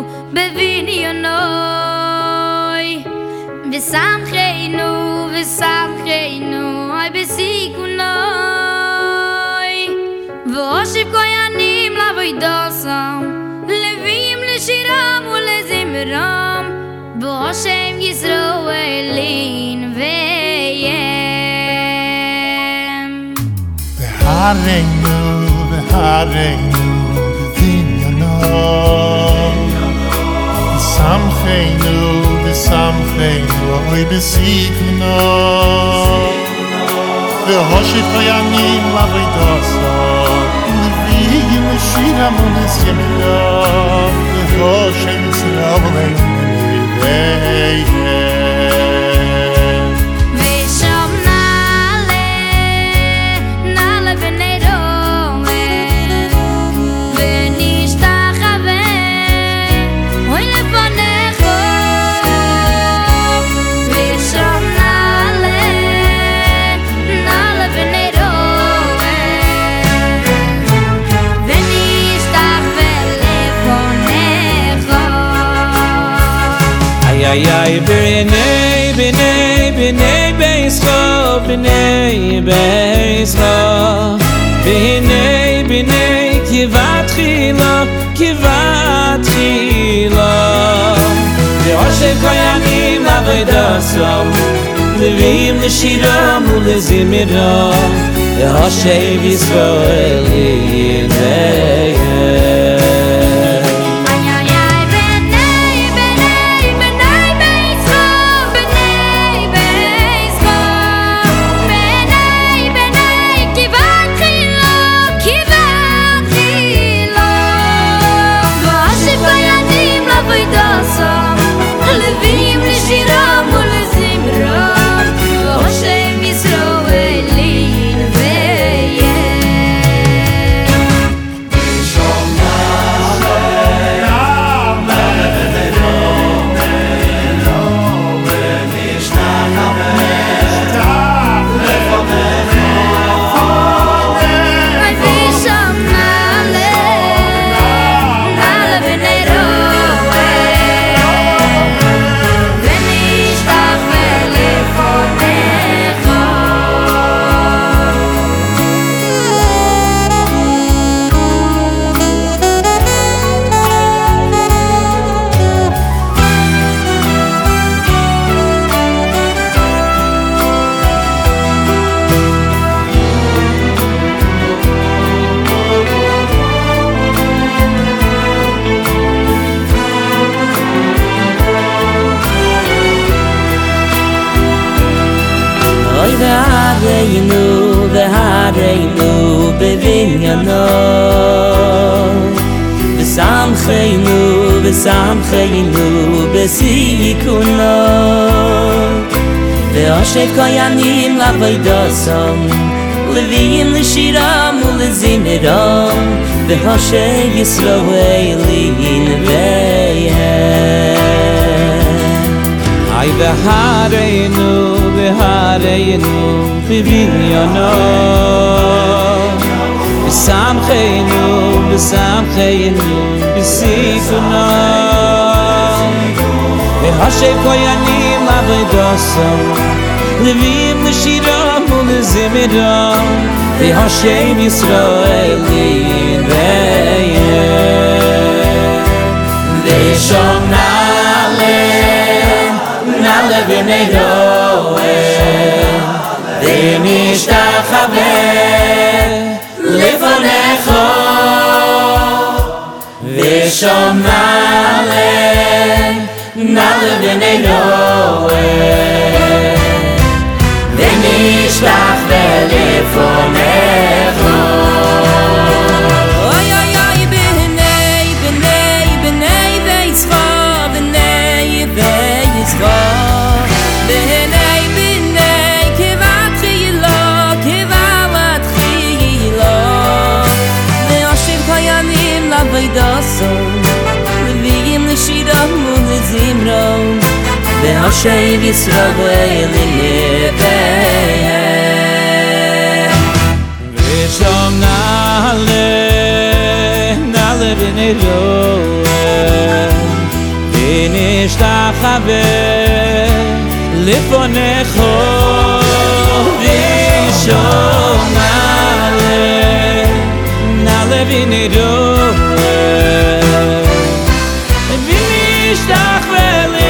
בבניונוי ושמחנו ושמחנו אי בסיכונוי ואושיב כהנים לעבודתם לוויים לשירם ולזמרם באשם ישראלין וים והרנו ושמחנו אוי בסיכונו והושיב כהנים לעבודתם לוויים לשירם ולזמרם באשם ישראלין Ay ay b'nei beischo b'nei beischo b'nei kivat chila ve'oshev koyanim la'avodasom levim l'shiram u'lezimiram ve'oshev Yisraelim והרנו בבניינו ושמחנו בסיכונו ואושיב כהנים לעבודתם לוויים לשירם ולזמרם ואושיב ישראלין וים ay והרנו בבניינו ושמחנו בסיכונו ואושיב כהנים לעבודתם לוויים לשירם ולזמרם ואושיב ישראלין וים ושום נעלה בני רועם ונשתחווה לפניך ושום נעלה בני רועם ונשתחווה לפניך לוויים לשירם ולזמרם ואושיב ישראלין ושום נעלה בני רועם משתחווה לפניך ראשון נעלה ונראה ומשתחווה